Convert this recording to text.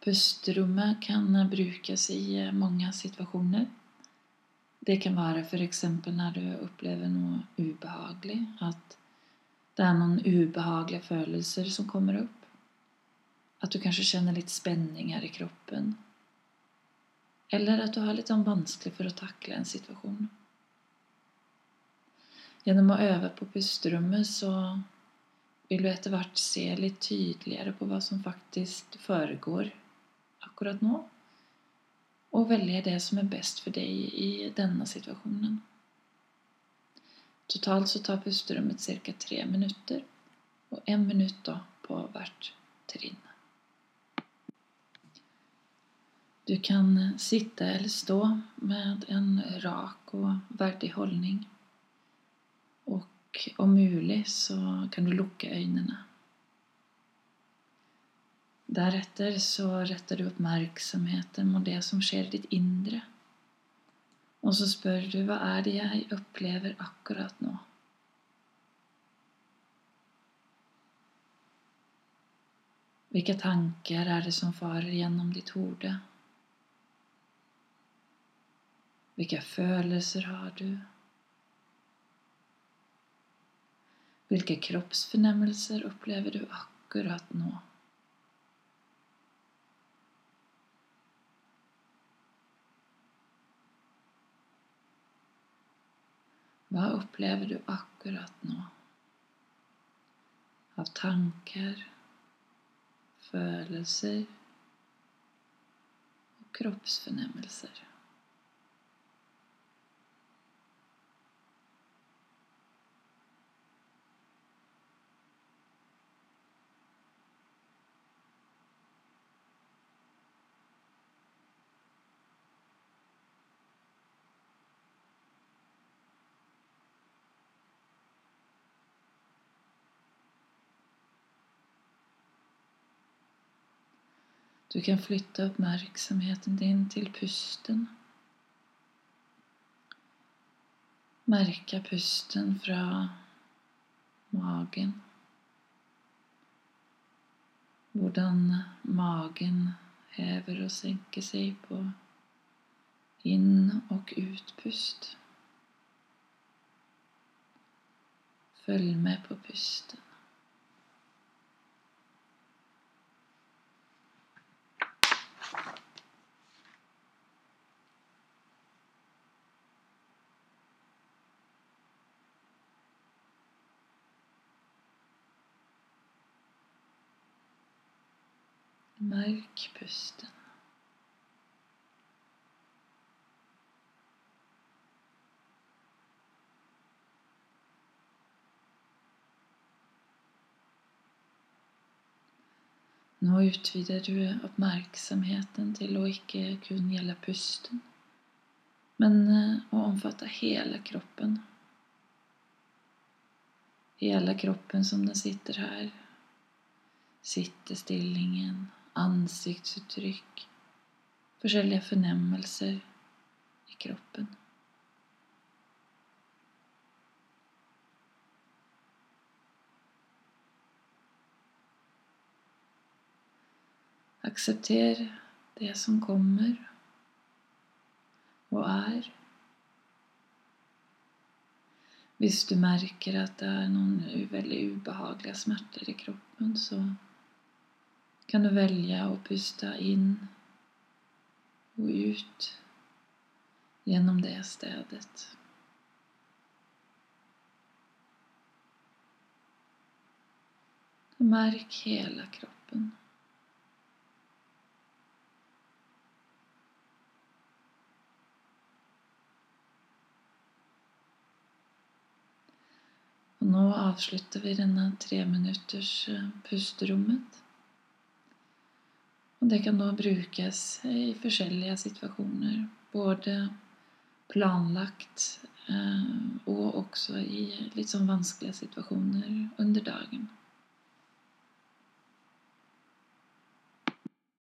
Pusterommet kan brukes i många situationer. Det kan vara för exempel när du upplever något ubehagligt, att det är någon ubehagliga følelser som kommer upp. Att du kanske känner lite spänningar i kroppen. Eller att du har lite vanskelig för att tackla en situation. Genom att öva på pusterommet så vill du etter hvert se litt tydeligere på vad som faktiskt föregår akkurat nå, och välja det som är bäst för dig i denna situationen. Totalt så tar pusterommet cirka 3 minuter, och 1 minut då på hvert trinn. Du kan sitta eller stå med en rak och värdig hållning. Och om mulig så kan du lukke øynene. Deretter så retter du oppmerksomheten mot det som skjer i ditt indre. Og så spør du, hva er det jeg opplever akkurat nå? Hvilke tanker er det som farer gjennom ditt hode? Hvilke følelser har du? Hvilke kroppsfornemmelser opplever du akkurat nå? Hva opplever du akkurat nå? Av tanker, følelser og kroppsfornemmelser. Du kan flytte oppmerksomheten din til pusten. Merke pusten fra magen. Hvordan magen hever og senker seg på inn- og utpust. Følg med på pusten. Merk pusten. Nå utvider du oppmerksomheten til å ikke kun gjelde pusten, men å omfatte hele kroppen. Hele kroppen som den sitter her. Sittestillingen, ansiktsuttrykk, forskjellige fornemmelser i kroppen. Aksepter det som kommer og er. Hvis du merker at det er noen veldig ubehagelige smerter i kroppen, så kan du velge å puste inn og ut gjennom det stedet. Merk hele kroppen. Og nå avslutter vi denne 3 minutters pusterommet. Og det kan da brukes i forskjellige situasjoner, både planlagt og også i litt sånn vanskelige situasjoner under dagen.